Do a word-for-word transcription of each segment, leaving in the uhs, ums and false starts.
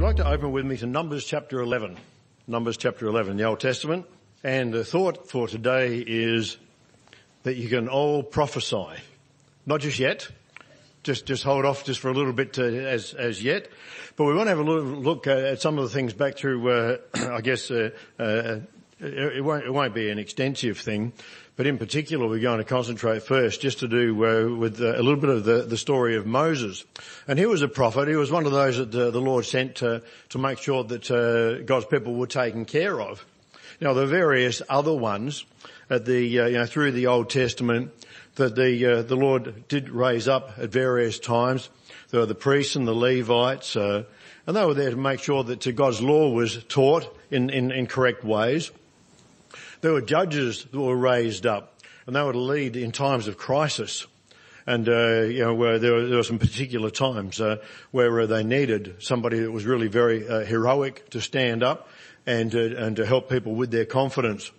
like to open with me to Numbers chapter eleven. Numbers chapter eleven, the Old Testament. And the thought for today is that you can all prophesy. Not just yet. Just, just hold off just for a little bit to, as, as yet. But we want to have a little look at some of the things back through, uh, I guess, uh, uh, it won't, it won't be an extensive thing. But in particular, we're going to concentrate first just to do uh, with uh, a little bit of the, the story of Moses. And he was a prophet. He was one of those that uh, the Lord sent to, to make sure that uh, God's people were taken care of. Now, there are various other ones at the, uh, you know, through the Old Testament that the, uh, the Lord did raise up at various times. There were the priests and the Levites, uh, and they were there to make sure that uh, God's law was taught in, in, in correct ways. There were judges that were raised up, and they were to lead in times of crisis. And, uh, you know, where there, were, there were some particular times uh, where uh, they needed somebody that was really very uh, heroic to stand up and, uh, and to help people with their confidence.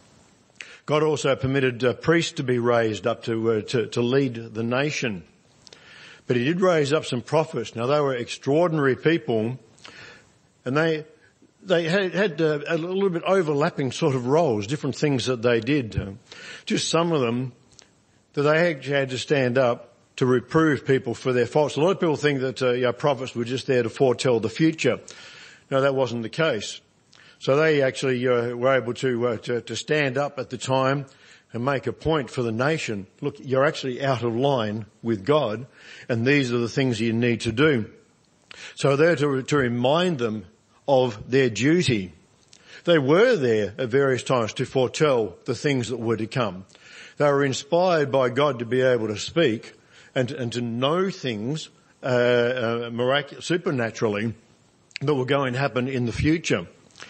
God also permitted uh, priests to be raised up to, uh, to, to lead the nation. But he did raise up some prophets. Now, they were extraordinary people, and they... They had, had uh, a little bit overlapping sort of roles, different things that they did. Uh, just some of them that they actually had to stand up to reprove people for their faults. A lot of people think that uh, you know, prophets were just there to foretell the future. No, that wasn't the case. So they actually uh, were able to, uh, to to stand up at the time and make a point for the nation. Look, you're actually out of line with God, and these are the things you need to do. So they're to, to remind them of their duty. They were there at various times to foretell the things that were to come. They were inspired by God to be able to speak and, and to know things uh, uh, mirac- supernaturally that were going to happen in the future.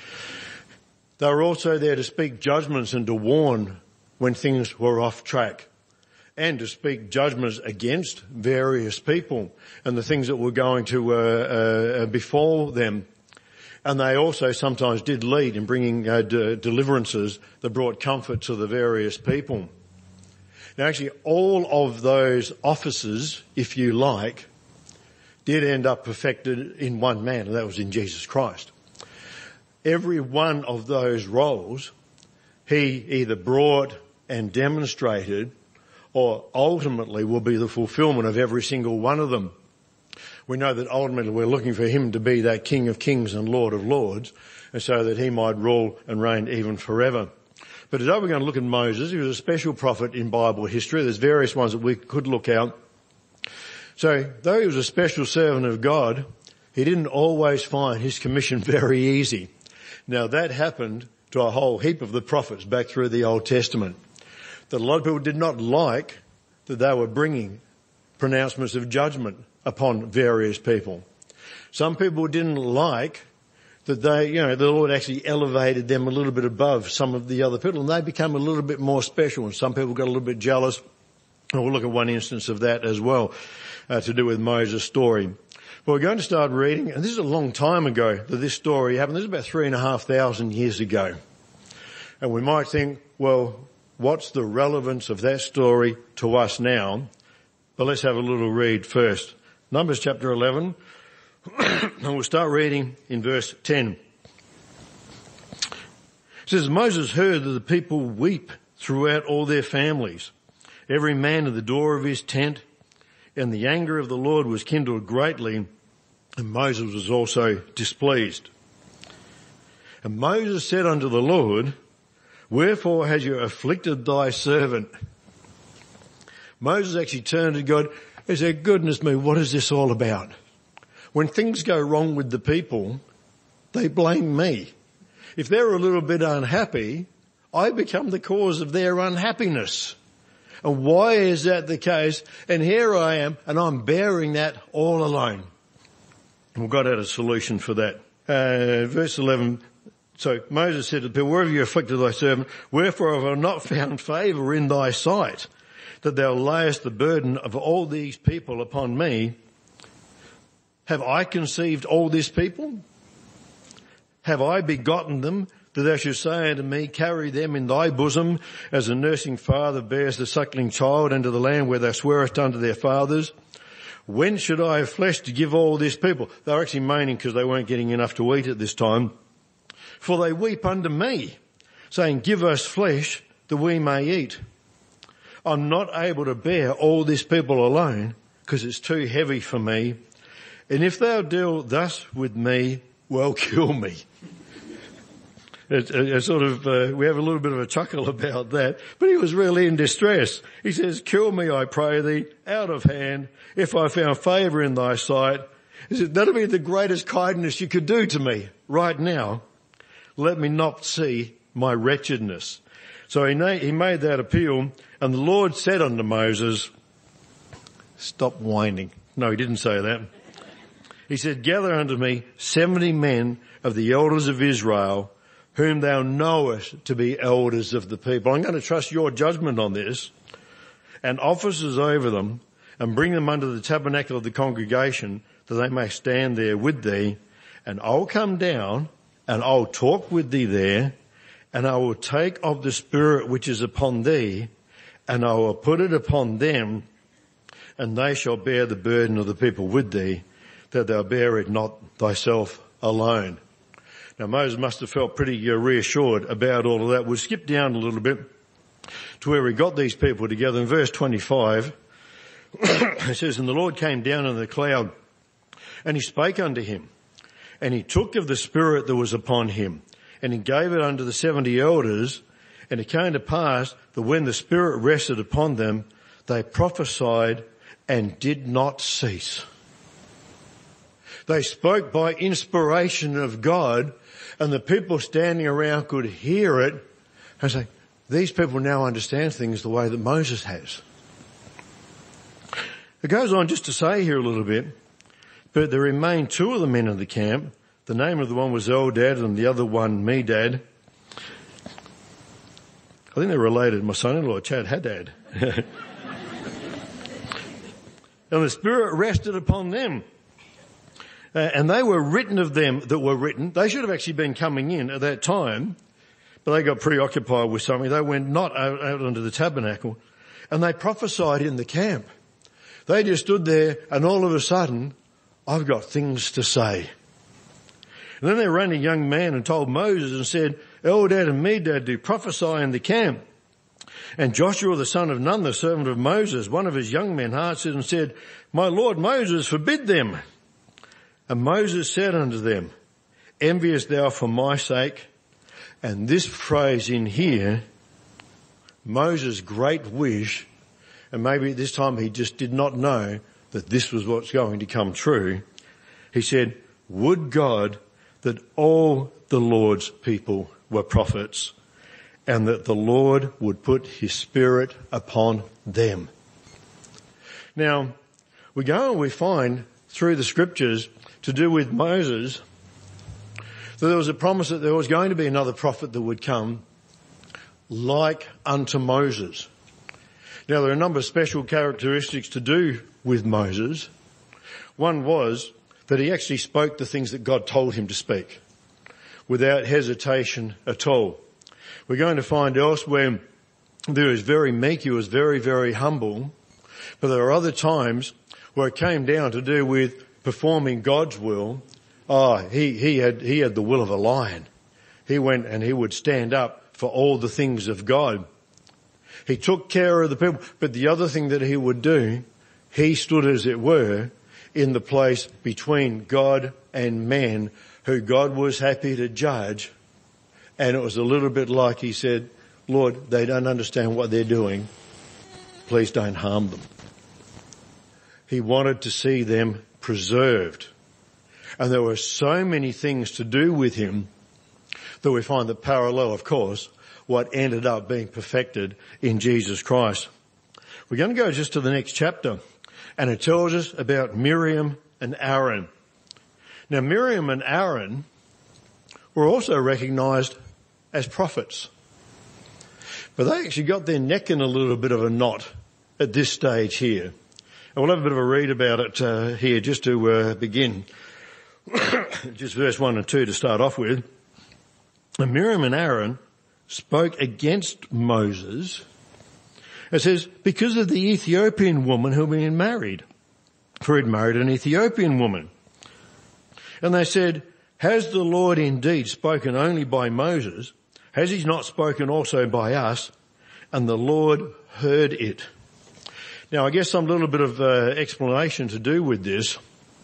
They were also there to speak judgments and to warn when things were off track, and to speak judgments against various people and the things that were going to uh, uh, befall them. And they also sometimes did lead in bringing uh, de- deliverances that brought comfort to the various people. Now, actually, all of those offices, if you like, did end up perfected in one man, and that was in Jesus Christ. Every one of those roles, he either brought and demonstrated, or ultimately will be the fulfillment of every single one of them. We know that ultimately we're looking for him to be that King of Kings and Lord of Lords, and so that he might rule and reign even forever. But today we're going to look at Moses. He was a special prophet in Bible history. There's various ones that we could look out. So though he was a special servant of God, he didn't always find his commission very easy. Now that happened to a whole heap of the prophets back through the Old Testament, that a lot of people did not like that they were bringing pronouncements of judgment upon various people. Some people didn't like that they, you know, the Lord actually elevated them a little bit above some of the other people, and they became a little bit more special, and some people got a little bit jealous. And we'll look at one instance of that as well, uh, to do with Moses' story. But we're going to start reading, and this is a long time ago that this story happened. This is about three and a half thousand years ago. And we might think, well, what's the relevance of that story to us now? But let's have a little read first. Numbers chapter eleven, and we'll start reading in verse ten. It says, Moses heard that the people weep throughout all their families, every man at the door of his tent, and the anger of the Lord was kindled greatly, and Moses was also displeased. And Moses said unto the Lord, Wherefore has you afflicted thy servant? Moses actually turned to God and said, goodness me, what is this all about? When things go wrong with the people, they blame me. If they're a little bit unhappy, I become the cause of their unhappiness. And why is that the case? And here I am, and I'm bearing that all alone. And we've got out a solution for that. Uh, verse eleven, so Moses said to the people, Wherever you afflicted thy servant, wherefore have I not found favour in thy sight, that thou layest the burden of all these people upon me? Have I conceived all this people? Have I begotten them, that thou shouldst say unto me, Carry them in thy bosom, as a nursing father bears the suckling child into the land where thou swearest unto their fathers? when should I have flesh to give all this people? They were actually moaning because they weren't getting enough to eat at this time. For they weep under me, saying, give us flesh that we may eat. I'm not able to bear all this people alone because it's too heavy for me. And if thou deal thus with me, well, kill me. It's, it's sort of, uh, we have a little bit of a chuckle about that, but he was really in distress. He says, kill me, I pray thee, out of hand, if I found favour in thy sight. He said, that'll be the greatest kindness you could do to me right now. Let me not see my wretchedness. So he, na- he made that appeal, and the Lord said unto Moses, stop whining. No, he didn't say that. He said, gather unto me seventy men of the elders of Israel, whom thou knowest to be elders of the people. I'm going to trust your judgment on this, and officers over them, and bring them unto the tabernacle of the congregation, that they may stand there with thee. And I'll come down, and I'll talk with thee there, and I will take of the Spirit which is upon thee, and I will put it upon them, and they shall bear the burden of the people with thee, that thou bear it not thyself alone. Now Moses must have felt pretty uh, reassured about all of that. We'll skip down a little bit to where he got these people together. In verse twenty-five, it says, and the Lord came down in the cloud, and he spake unto him, and he took of the Spirit that was upon him, and he gave it unto the seventy elders, and it came to pass that when the Spirit rested upon them, they prophesied and did not cease. They spoke by inspiration of God, and the people standing around could hear it and say, these people now understand things the way that Moses has. It goes on just to say here a little bit, but there remained two of the men in the camp. The name of the one was Eldad and the other one Medad. I think they're related. My son-in-law, Chad Haddad. And the Spirit rested upon them. Uh, and they were written of them that were written. They should have actually been coming in at that time, but they got preoccupied with something. They went not out, out into the tabernacle, and they prophesied in the camp. They just stood there, and all of a sudden, I've got things to say. And then there ran a young man and told Moses and said, Eldad and Medad do prophesy in the camp. And Joshua the son of Nun, the servant of Moses, one of his young men, answered and said, my Lord Moses, forbid them. And Moses said unto them, enviest thou for my sake? And this phrase in here, Moses' great wish, and maybe at this time he just did not know that this was what's going to come true. He said, would God that all the Lord's people were prophets, and that the Lord would put his Spirit upon them. Now, we go and we find through the scriptures to do with Moses that there was a promise that there was going to be another prophet that would come like unto Moses. Now, there are a number of special characteristics to do with Moses. One was that he actually spoke the things that God told him to speak without hesitation at all. We're going to find elsewhere that he was very meek, he was very, very humble, but there are other times where it came down to do with performing God's will. Oh, he, he had, he had the will of a lion. He went and he would stand up for all the things of God. He took care of the people, but the other thing that he would do, he stood as it were in the place between God and man, who God was happy to judge. And it was a little bit like he said, Lord, they don't understand what they're doing. Please don't harm them. He wanted to see them preserved. And there were so many things to do with him that we find that parallel, of course, what ended up being perfected in Jesus Christ. We're going to go just to the next chapter, and it tells us about Miriam and Aaron. Now, Miriam and Aaron were also recognised as prophets, but they actually got their neck in a little bit of a knot at this stage here. And we'll have a bit of a read about it uh, here just to uh, begin. Just verse one and two to start off with. And Miriam and Aaron spoke against Moses. It says, because of the Ethiopian woman who had been married. for he'd married an Ethiopian woman. And they said, has the Lord indeed spoken only by Moses? Has he not spoken also by us? And the Lord heard it. Now, I guess some little bit of uh, explanation to do with this.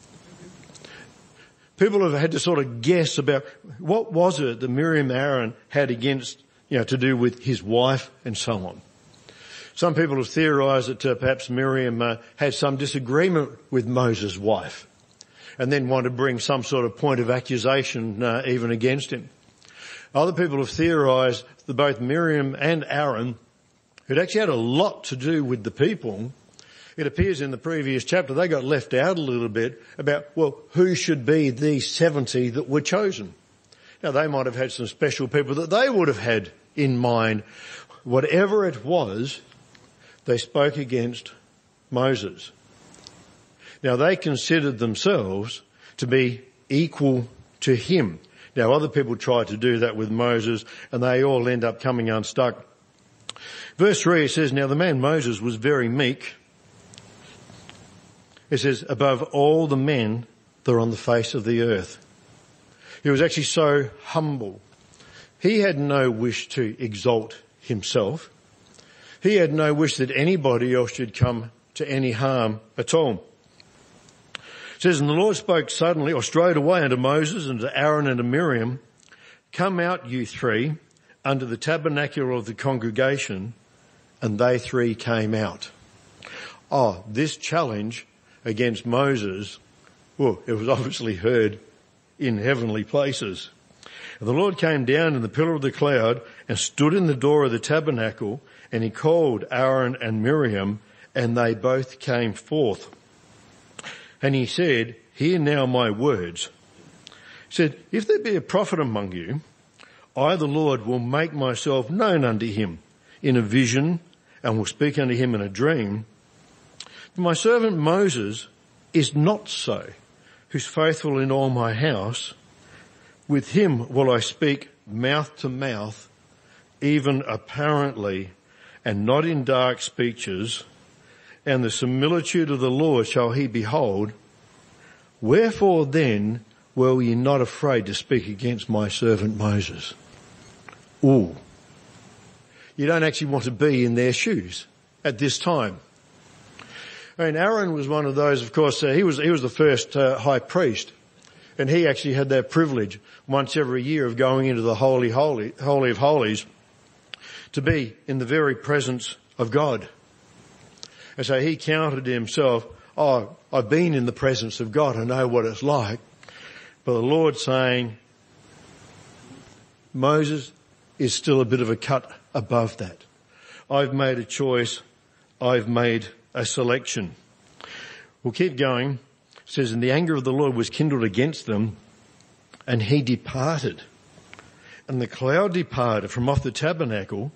People have had to sort of guess about what was it that Miriam and Aaron had against, you know, to do with his wife and so on. Some people have theorized that uh, perhaps Miriam uh, had some disagreement with Moses' wife and then wanted to bring some sort of point of accusation uh, even against him. Other people have theorized that both Miriam and Aaron, who'd actually had a lot to do with the people, it appears in the previous chapter they got left out a little bit about, well, who should be these seventy that were chosen. Now, they might have had some special people that they would have had in mind. Whatever it was, they spoke against Moses. Now, they considered themselves to be equal to him. Now, other people tried to do that with Moses, and they all end up coming unstuck. Verse three, it says, now the man Moses was very meek. It says, above all the men that are on the face of the earth. He was actually so humble. He had no wish to exalt himself. He had no wish that anybody else should come to any harm at all. It says, and the Lord spoke suddenly, or straight away unto Moses and to Aaron and to Miriam, come out, you three, under the tabernacle of the congregation, and they three came out. Oh, this challenge against Moses, well, it was obviously heard in heavenly places. And the Lord came down in the pillar of the cloud and stood in the door of the tabernacle, and he called Aaron and Miriam, and they both came forth. And he said, hear now my words. He said, if there be a prophet among you, I, the Lord, will make myself known unto him in a vision, and will speak unto him in a dream. My servant Moses is not so, who's faithful in all my house. With him will I speak mouth to mouth, even apparently, and not in dark speeches. And the similitude of the Lord shall he behold. Wherefore then were ye not afraid to speak against my servant Moses? Ooh. You don't actually want to be in their shoes at this time. I mean, Aaron was one of those, of course, uh, he was he was the first uh, high priest, and he actually had that privilege once every year of going into the holy, holy, holy of holies to be in the very presence of God. And so he counted himself, oh, I've been in the presence of God, I know what it's like. But the Lord saying, Moses is still a bit of a cut above that. I've made a choice, I've made a selection. We'll keep going. It says, and the anger of the Lord was kindled against them, and he departed. And the cloud departed from off the tabernacle.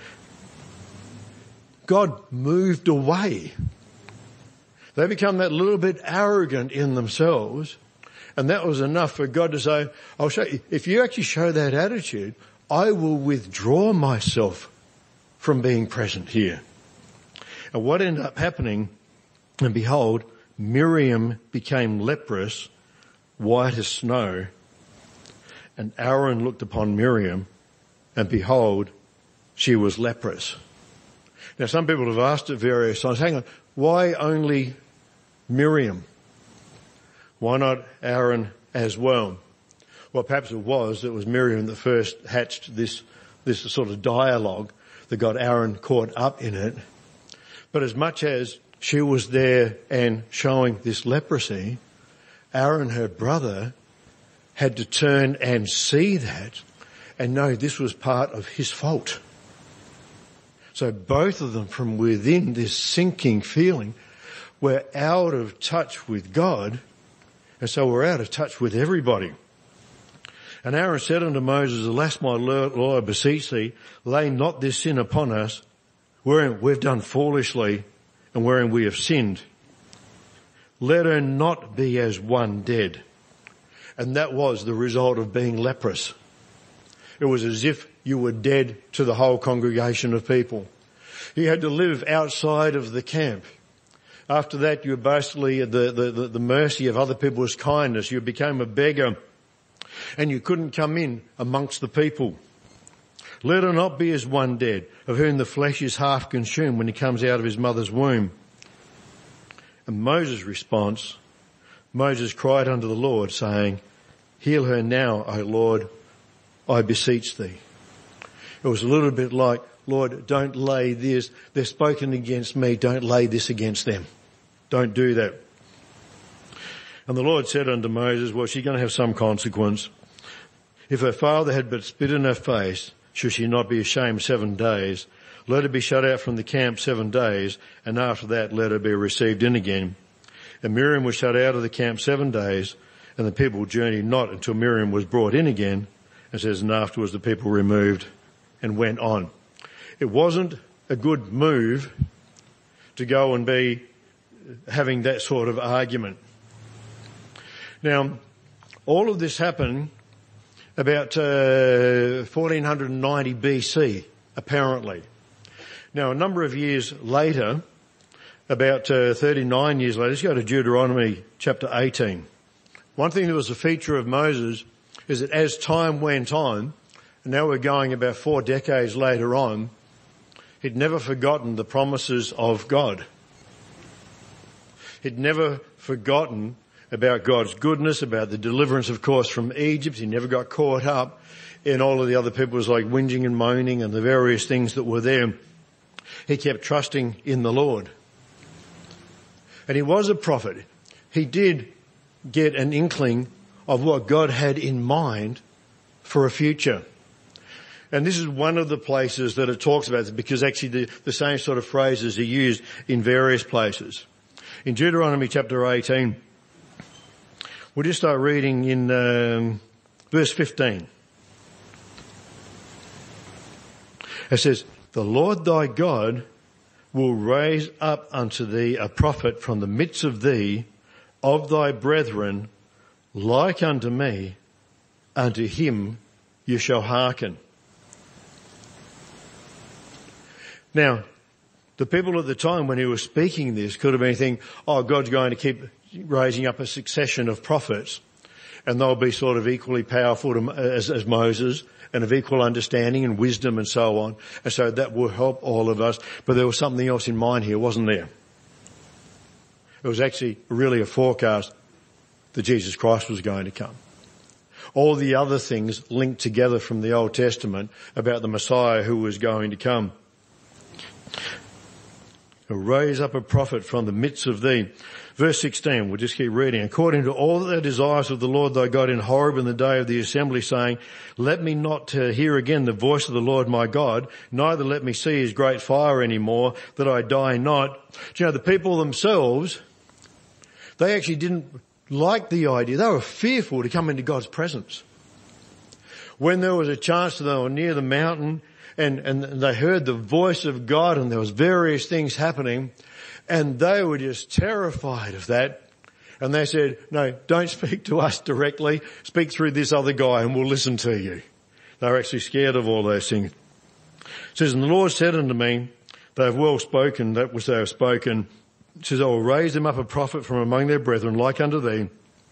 God moved away. They become that little bit arrogant in themselves, and that was enough for God to say, I'll show you, if you actually show that attitude, I will withdraw myself from being present here. And what ended up happening, and behold, Miriam became leprous, white as snow, and Aaron looked upon Miriam, and behold, she was leprous. Now, some people have asked at various times, hang on, why only Miriam? Why not Aaron as well? Well, perhaps it was, it was Miriam that first hatched this, this sort of dialogue that got Aaron caught up in it. But as much as she was there and showing this leprosy, Aaron, her brother, had to turn and see that and know this was part of his fault. So both of them, from within this sinking feeling, were out of touch with God, and so we're out of touch with everybody. And Aaron said unto Moses, alas, my Lord, I beseech thee, lay not this sin upon us, wherein we've done foolishly and wherein we have sinned. Let her not be as one dead. And that was the result of being leprous. It was as if you were dead to the whole congregation of people. You had to live outside of the camp. After that, you were basically at the, the, the, the mercy of other people's kindness. You became a beggar and you couldn't come in amongst the people. Let her not be as one dead, of whom the flesh is half consumed when he comes out of his mother's womb. And Moses' response, Moses cried unto the Lord, saying, heal her now, O Lord, I beseech thee. It was a little bit like, Lord, don't lay this, they've spoken against me, don't lay this against them. Don't do that. And the Lord said unto Moses, well, she's going to have some consequence. If her father had but spit in her face, should she not be ashamed seven days? Let her be shut out from the camp seven days, and after that let her be received in again. And Miriam was shut out of the camp seven days, and the people journeyed not until Miriam was brought in again. And says, and afterwards the people removed and went on. It wasn't a good move to go and be having that sort of argument. Now, all of this happened about uh, fourteen ninety B C, apparently. Now, a number of years later, about uh, thirty-nine years later, let's go to Deuteronomy chapter eighteen. One thing that was a feature of Moses is that as time went on, and now we're going about four decades later on, he'd never forgotten the promises of God. He'd never forgotten about God's goodness, about the deliverance, of course, from Egypt. He never got caught up in all of the other people's like whinging and moaning and the various things that were there. He kept trusting in the Lord. And he was a prophet. He did get an inkling of what God had in mind for a future. And this is one of the places that it talks about it, because actually the, the same sort of phrases are used in various places. In Deuteronomy chapter eighteen, we'll just start reading in um, verse fifteen. It says, the Lord thy God will raise up unto thee a prophet from the midst of thee, of thy brethren, like unto me, unto him you shall hearken. Now, the people at the time when he was speaking this could have been thinking, oh, God's going to keep raising up a succession of prophets, and they'll be sort of equally powerful to, as, as Moses, and of equal understanding and wisdom and so on. And so that will help all of us. But there was something else in mind here, wasn't there? It was actually really a forecast that Jesus Christ was going to come. All the other things linked together from the Old Testament about the Messiah who was going to come. He'll raise up a prophet from the midst of thee. Verse sixteen, we'll just keep reading. According to all the desires of the Lord thy God in Horeb in the day of the assembly, saying, let me not uh, hear again the voice of the Lord my God, neither let me see his great fire any more, that I die not. Do you know, the people themselves, they actually didn't like the idea. They were fearful to come into God's presence. When there was a chance that they were near the mountain and, and they heard the voice of God and there was various things happening, and they were just terrified of that. And they said, no, don't speak to us directly. Speak through this other guy and we'll listen to you. They were actually scared of all those things. It says, and the Lord said unto me, they have well spoken that which they have spoken. It says, I will raise them up a prophet from among their brethren like unto thee,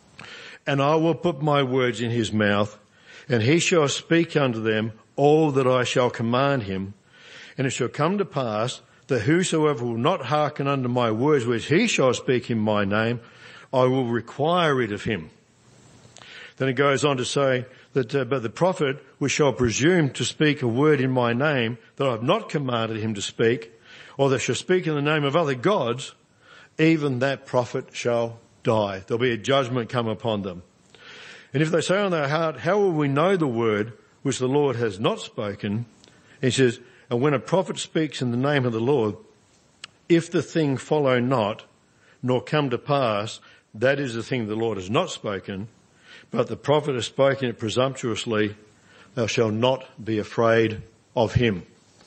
and I will put my words in his mouth, and he shall speak unto them all that I shall command him. And it shall come to pass that whosoever will not hearken unto my words which he shall speak in my name, I will require it of him. Then it goes on to say that, uh, but the prophet which shall presume to speak a word in my name that I have not commanded him to speak, or that shall speak in the name of other gods, even that prophet shall die. There'll be a judgment come upon them. And if they say on their heart, how will we know the word which the Lord has not spoken? He says, and when a prophet speaks in the name of the Lord, if the thing follow not, nor come to pass, that is the thing the Lord has not spoken, but the prophet has spoken it presumptuously, thou shalt not be afraid of him.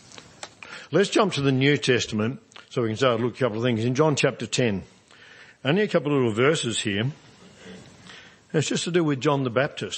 Let's jump to the New Testament so we can start to look at a couple of things. In John chapter ten, only a couple of little verses here. It's just to do with John the Baptist.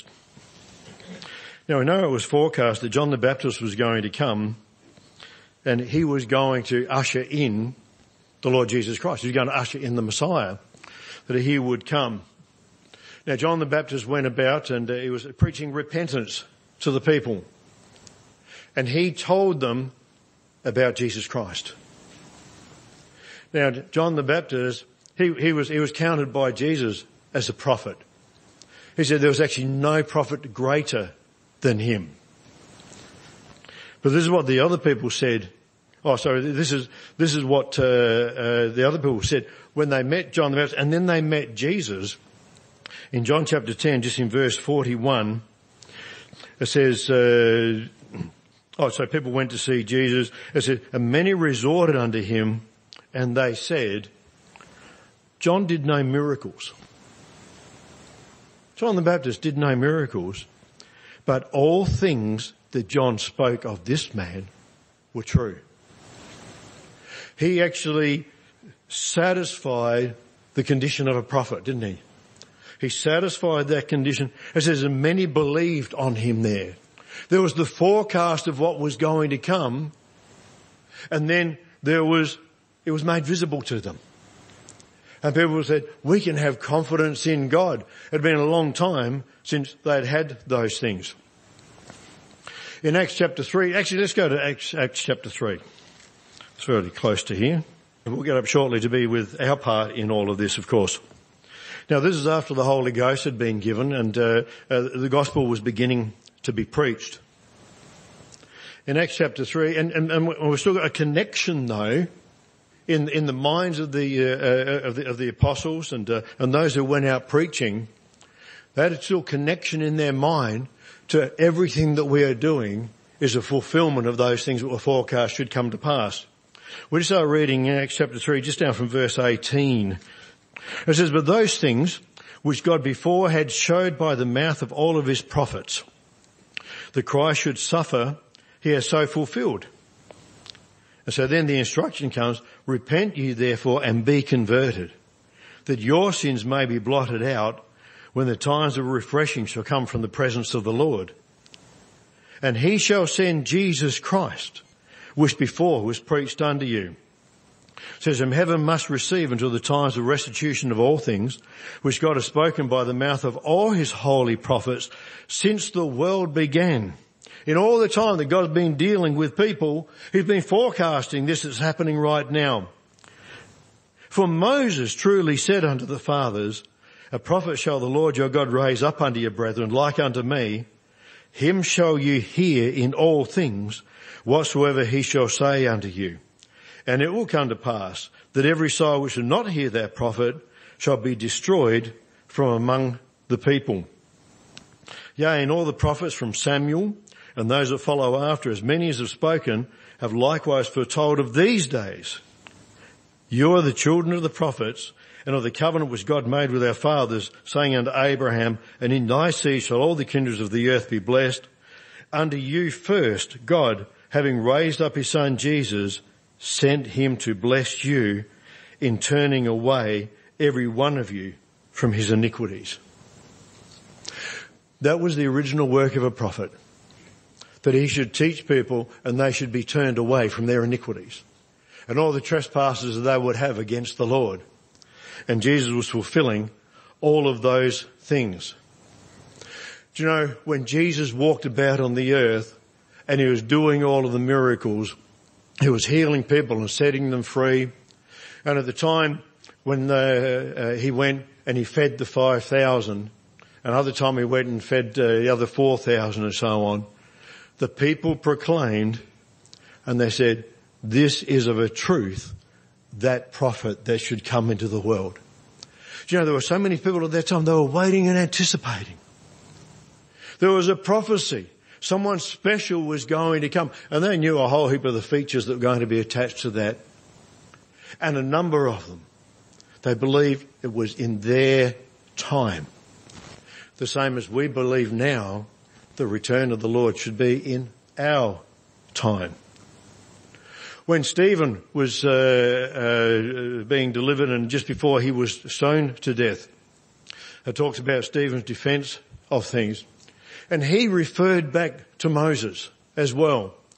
Now we know it was forecast that John the Baptist was going to come, and he was going to usher in the Lord Jesus Christ. He was going to usher in the Messiah, that he would come. Now, John the Baptist went about and uh, he was preaching repentance to the people. And he told them about Jesus Christ. Now, John the Baptist, he, he was, he was counted by Jesus as a prophet. He said there was actually no prophet greater than him. But this is what the other people said. Oh, sorry, this is, this is what, uh, uh, the other people said when they met John the Baptist and then they met Jesus. In John chapter ten, just in verse forty-one, it says, uh, oh, so people went to see Jesus. It said, and many resorted unto him, and they said, John did no miracles. John the Baptist did no miracles, but all things that John spoke of this man were true. He actually satisfied the condition of a prophet, didn't he? He satisfied that condition. It says, and many believed on him there. There was the forecast of what was going to come, and then there was, it was made visible to them. And people said, we can have confidence in God. It had been a long time since they'd had those things. In Acts chapter three, actually let's go to Acts, Acts chapter three. It's fairly close to here. We'll get up shortly to be with our part in all of this, of course. Now, this is after the Holy Ghost had been given and uh, uh, the gospel was beginning to be preached. In Acts chapter three, and, and, and we've still got a connection, though, in in the minds of the uh, uh, of the of the apostles and uh, and those who went out preaching. They had still connection in their mind to everything that we are doing is a fulfillment of those things that were forecast should come to pass. We just start reading Acts chapter three, just down from verse eighteen. It says, but those things which God before had showed by the mouth of all of his prophets, that Christ should suffer, he has so fulfilled. And so then the instruction comes, repent ye therefore and be converted, that your sins may be blotted out when the times of refreshing shall come from the presence of the Lord. And he shall send Jesus Christ, which before was preached unto you. It says, and heaven must receive until the times of restitution of all things, which God has spoken by the mouth of all his holy prophets since the world began. In all the time that God's been dealing with people, he's been forecasting this that's happening right now. For Moses truly said unto the fathers, a prophet shall the Lord your God raise up unto your brethren, like unto me. Him shall you hear in all things, whatsoever he shall say unto you. And it will come to pass that every soul which will not hear that prophet shall be destroyed from among the people. Yea, and all the prophets from Samuel and those that follow after, as many as have spoken, have likewise foretold of these days. You are the children of the prophets and of the covenant which God made with our fathers, saying unto Abraham, and in thy seed shall all the kindreds of the earth be blessed. Unto you first, God, having raised up his son Jesus, sent him to bless you in turning away every one of you from his iniquities. That was the original work of a prophet, that he should teach people and they should be turned away from their iniquities and all the trespasses that they would have against the Lord. And Jesus was fulfilling all of those things. Do you know, when Jesus walked about on the earth and he was doing all of the miracles, he was healing people and setting them free. And at the time when uh, uh, he went and he fed the five thousand, another time he went and fed uh, the other four thousand and so on, the people proclaimed and they said, this is of a truth that prophet that should come into the world. Do you know, there were so many people at that time, they were waiting and anticipating. There was a prophecy. Someone special was going to come. And they knew a whole heap of the features that were going to be attached to that. And a number of them, they believed it was in their time. The same as we believe now, the return of the Lord should be in our time. When Stephen was uh, uh, being delivered and just before he was stoned to death, it talks about Stephen's defence of things. And he referred back to Moses as well.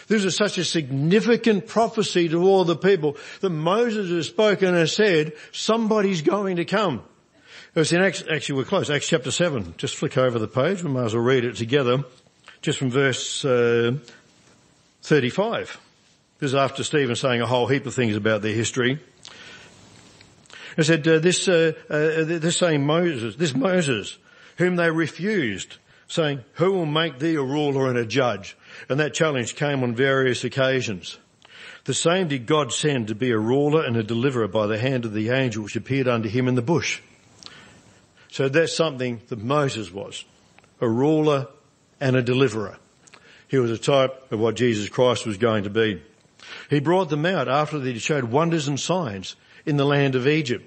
This is such a significant prophecy to all the people that Moses has spoken and said, somebody's going to come. It was in Acts, actually we're close, Acts chapter seven. Just flick over the page, we might as well read it together. Just from verse uh, thirty-five. This is after Stephen saying a whole heap of things about their history. It said, uh, this, uh, uh, this same Moses, this Moses, whom they refused, saying, who will make thee a ruler and a judge? And that challenge came on various occasions. The same did God send to be a ruler and a deliverer by the hand of the angel which appeared unto him in the bush. So that's something that Moses was, a ruler and a deliverer. He was a type of what Jesus Christ was going to be. He brought them out after they showed wonders and signs in the land of Egypt.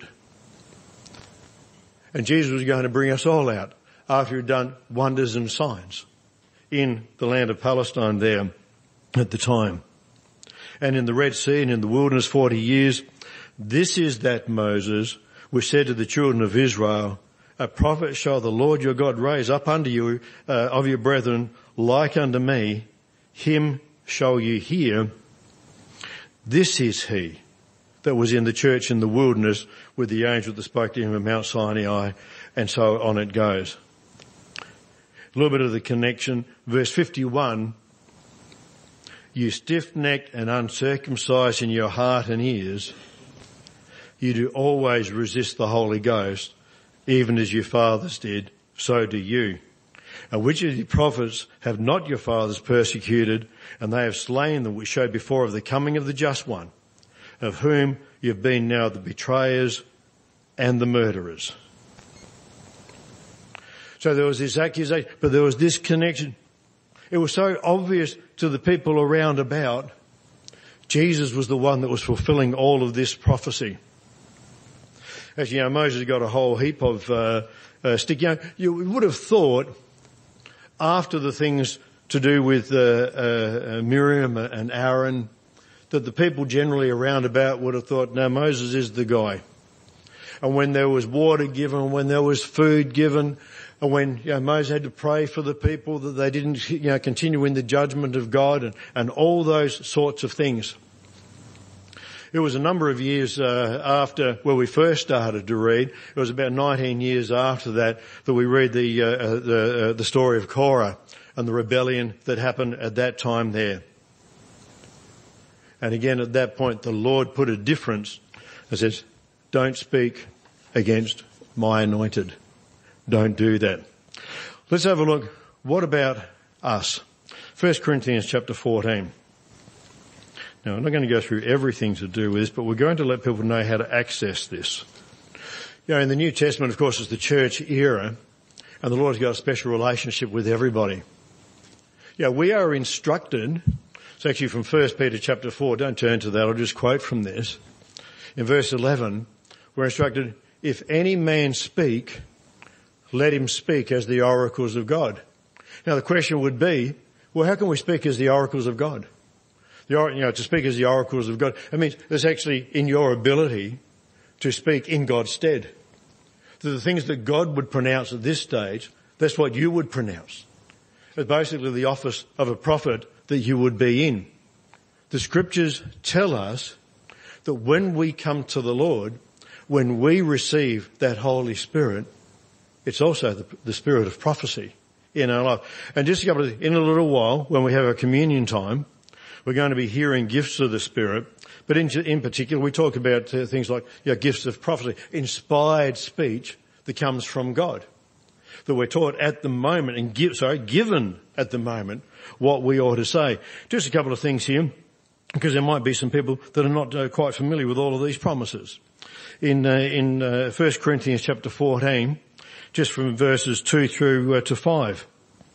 And Jesus was going to bring us all out after he'd done wonders and signs in the land of Palestine there at the time. And in the Red Sea and in the wilderness forty years, this is that Moses which said to the children of Israel, a prophet shall the Lord your God raise up unto you uh, of your brethren like unto me, him shall you hear. This is he that was in the church in the wilderness with the angel that spoke to him at Mount Sinai, and so on it goes. A little bit of the connection. Verse fifty-one, you stiff-necked and uncircumcised in your heart and ears, you do always resist the Holy Ghost, even as your fathers did, so do you. And which of the prophets have not your fathers persecuted, and they have slain them which showed before of the coming of the just one, of whom you have been now the betrayers and the murderers. So there was this accusation, but there was this connection. It was so obvious to the people around about. Jesus was the one that was fulfilling all of this prophecy. As you know, Moses got a whole heap of uh, uh, stick. You know, you would have thought after the things to do with uh, uh, Miriam and Aaron, that the people generally around about would have thought, no, Moses is the guy. And when there was water given, when there was food given, and when you know, Moses had to pray for the people that they didn't you know, continue in the judgment of God, and, and all those sorts of things. It was a number of years uh, after where we first started to read. It was about nineteen years after that that we read the uh, uh, the, uh, the story of Korah and the rebellion that happened at that time there. And again, at that point, the Lord put a difference. It says, don't speak against my anointed. Don't do that. Let's have a look. What about us? First Corinthians chapter fourteen. Now, I'm not going to go through everything to do with this, but we're going to let people know how to access this. You know, in the New Testament, of course, is the church era, and the Lord's got a special relationship with everybody. Yeah, we are instructed. It's actually from First Peter chapter four. Don't turn to that. I'll just quote from this. In verse eleven, we're instructed, if any man speak, let him speak as the oracles of God. Now the question would be, well, how can we speak as the oracles of God? The, you know, to speak as the oracles of God. I mean, it's actually in your ability to speak in God's stead. So the things that God would pronounce at this stage, that's what you would pronounce. It's basically the office of a prophet that you would be in. The scriptures tell us that when we come to the Lord, when we receive that Holy Spirit, it's also the, the spirit of prophecy in our life. And just a couple of, in a little while, when we have our communion time, we're going to be hearing gifts of the Spirit. But in, in particular, we talk about uh, things like you know, gifts of prophecy, inspired speech that comes from God. That we're taught at the moment and give, sorry, given at the moment what we ought to say. Just a couple of things here, because there might be some people that are not uh, quite familiar with all of these promises. In, uh, in uh, First Corinthians chapter fourteen, just from verses two through uh, to five,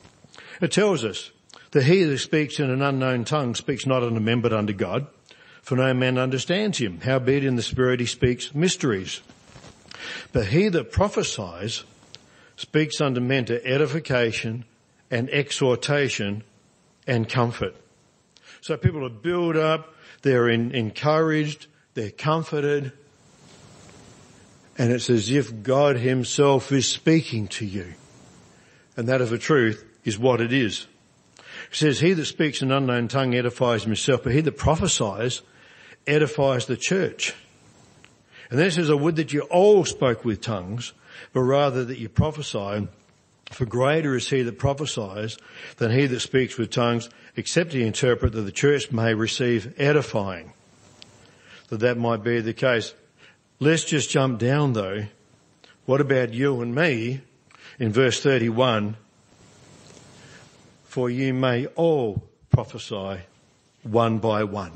it tells us that he that speaks in an unknown tongue speaks not unto men but unto God, for no man understands him. Howbeit in the Spirit he speaks mysteries. But he that prophesies speaks unto men to edification and exhortation and comfort. So people are built up, they're in, encouraged, they're comforted, and it's as if God himself is speaking to you. And that of a truth is what it is. It says, he that speaks an unknown tongue edifies himself, but he that prophesies edifies the church. And then it says, I would that you all spoke with tongues, but rather that you prophesy. For greater is he that prophesies than he that speaks with tongues, except he interpret, that the church may receive edifying. That that might be the case. Let's just jump down though. What about you and me in verse thirty-one? For you may all prophesy one by one.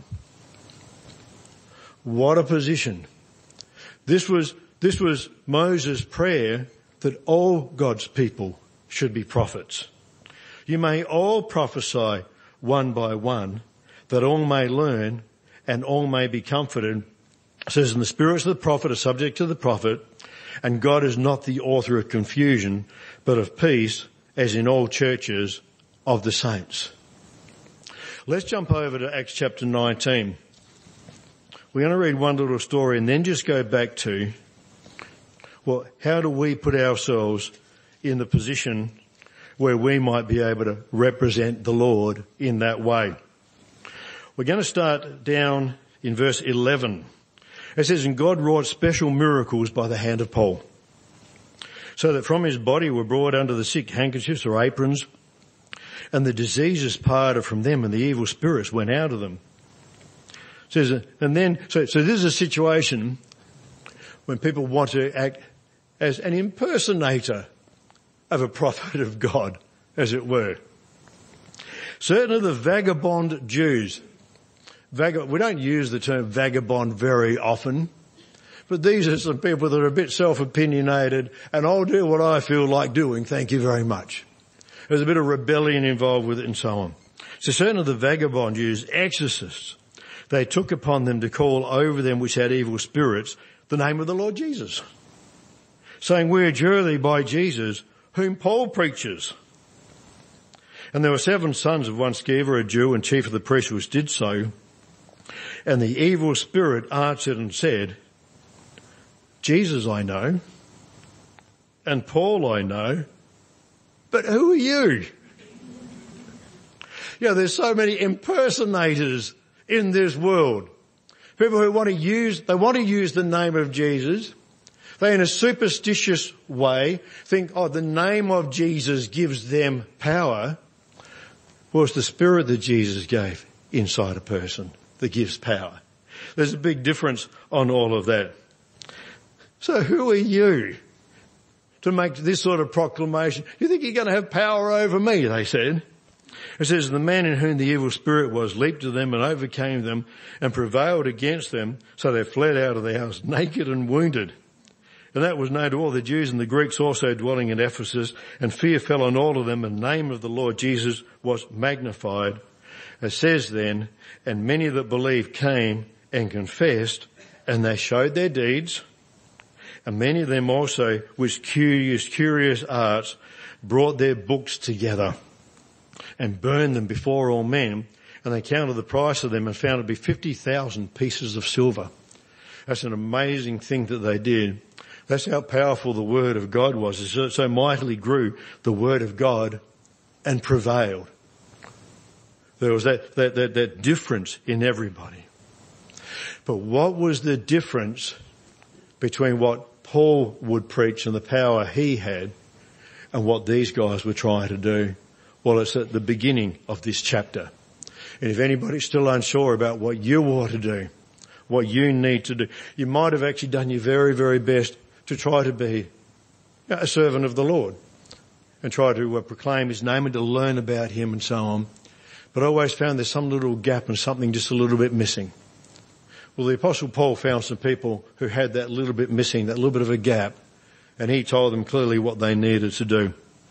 What a position. This was, this was Moses' prayer that all God's people should be prophets. You may all prophesy one by one, that all may learn and all may be comforted. It says, and the spirits of the prophet are subject to the prophet, and God is not the author of confusion, but of peace, as in all churches of the saints. Let's jump over to Acts chapter nineteen. We're going to read one little story and then just go back to, well, how do we put ourselves in the position where we might be able to represent the Lord in that way? We're going to start down in verse eleven. It says, and God wrought special miracles by the hand of Paul, so that from his body were brought unto the sick handkerchiefs or aprons, and the diseases parted from them, and the evil spirits went out of them. It says, and then, so, so this is a situation when people want to act as an impersonator of a prophet of God, as it were. Certain of the vagabond Jews, vag- we don't use the term vagabond very often, but these are some people that are a bit self-opinionated, and I'll do what I feel like doing, thank you very much. There's a bit of rebellion involved with it and so on. So certain of the vagabond Jews, exorcists, they took upon them to call over them which had evil spirits the name of the Lord Jesus, saying, we adjure thee by Jesus, whom Paul preaches. And there were seven sons of one Sceva, a Jew and chief of the priests, which did so. And the evil spirit answered and said, Jesus I know, and Paul I know, but who are you? You know, there's so many impersonators in this world. People who want to use, they want to use the name of Jesus. They, in a superstitious way, think, oh, the name of Jesus gives them power. Well, it's the spirit that Jesus gave inside a person that gives power. There's a big difference on all of that. So who are you to make this sort of proclamation? You think you're going to have power over me, they said. It says, the man in whom the evil spirit was leaped to them and overcame them and prevailed against them, so they fled out of the house naked and wounded. And that was known to all the Jews and the Greeks also dwelling in Ephesus, and fear fell on all of them, and the name of the Lord Jesus was magnified. It says then, and many that believed came and confessed, and they showed their deeds. And many of them also, with curious, curious arts, brought their books together and burned them before all men. And they counted the price of them and found it to be fifty thousand pieces of silver. That's an amazing thing that they did. That's how powerful the word of God was. It so mightily grew the word of God and prevailed. There was that, that, that, that difference in everybody. But what was the difference between what Paul would preach and the power he had and what these guys were trying to do? Well, it's at the beginning of this chapter. And if anybody's still unsure about what you ought to do, what you need to do, you might have actually done your very, very best to try to be a servant of the Lord and try to uh, proclaim his name and to learn about him and so on. But I always found there's some little gap and something just a little bit missing. Well, the Apostle Paul found some people who had that little bit missing, that little bit of a gap, and he told them clearly what they needed to do.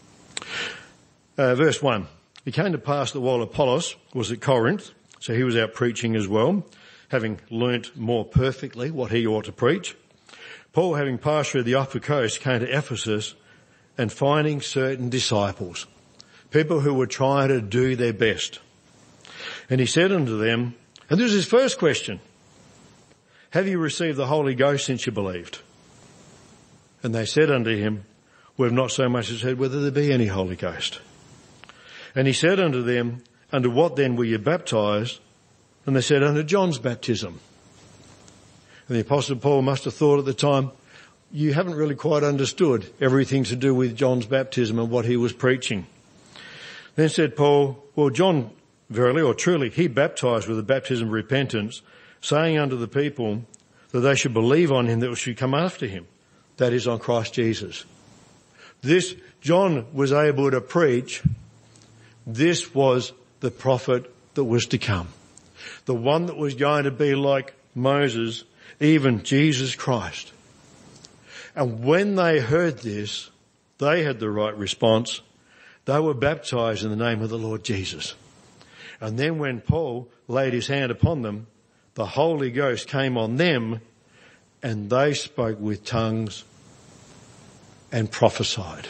Uh, verse one, it came to pass that while Apollos was at Corinth, so he was out preaching as well, having learnt more perfectly what he ought to preach, Paul, having passed through the upper coast, came to Ephesus, and finding certain disciples, people who were trying to do their best. And he said unto them, and this is his first question, have you received the Holy Ghost since you believed? And they said unto him, we have not so much as heard whether there be any Holy Ghost. And he said unto them, "Under what then were you baptized?" And they said, "Under John's baptism." And the Apostle Paul must have thought at the time, you haven't really quite understood everything to do with John's baptism and what he was preaching. Then said Paul, "Well, John, verily or truly, he baptized with the baptism of repentance, saying unto the people that they should believe on him that should come after him, that is, on Christ Jesus." This, John was able to preach, this was the prophet that was to come. The one that was going to be like Moses, even Jesus Christ. And when they heard this, they had the right response. They were baptized in the name of the Lord Jesus. And then when Paul laid his hand upon them, the Holy Ghost came on them and they spoke with tongues and prophesied.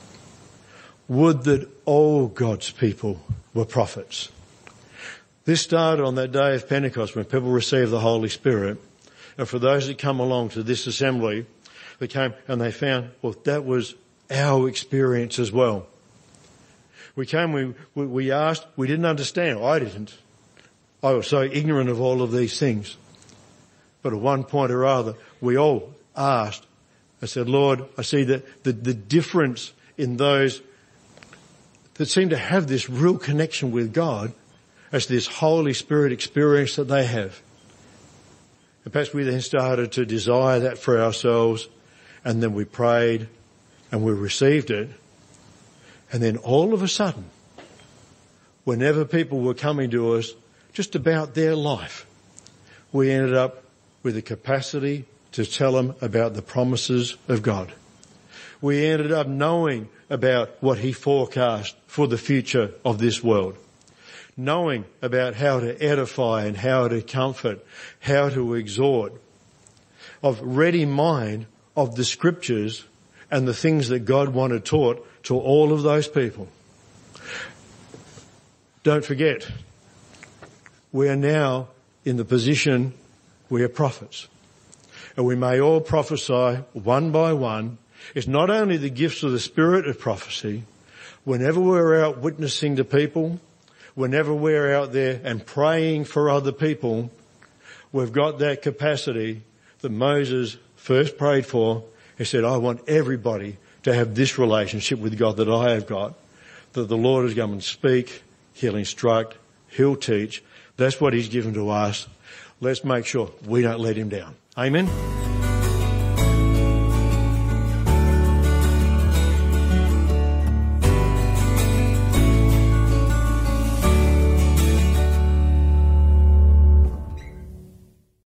Would that all God's people were prophets. This started on that day of Pentecost when people received the Holy Spirit. And for those that come along to this assembly, they came and they found, well, that was our experience as well. We came, we, we, we asked, we didn't understand. I didn't. I was so ignorant of all of these things. But at one point or other, we all asked. I said, "Lord, I see that the, the difference in those that seem to have this real connection with God as this Holy Spirit experience that they have." And perhaps we then started to desire that for ourselves, and then we prayed and we received it. And then all of a sudden, whenever people were coming to us just about their life, we ended up with the capacity to tell them about the promises of God. We ended up knowing about what he forecast for the future of this world. Knowing about how to edify and how to comfort, how to exhort, of ready mind of the scriptures and the things that God wanted taught to all of those people. Don't forget, we are now in the position we are prophets. And we may all prophesy one by one. It's not only the gifts of the spirit of prophecy. Whenever we're out witnessing to people, whenever we're out there and praying for other people, we've got that capacity that Moses first prayed for. He said, "I want everybody to have this relationship with God that I have got, that the Lord is going to speak, he'll instruct, he'll teach." That's what he's given to us. Let's make sure we don't let him down. Amen.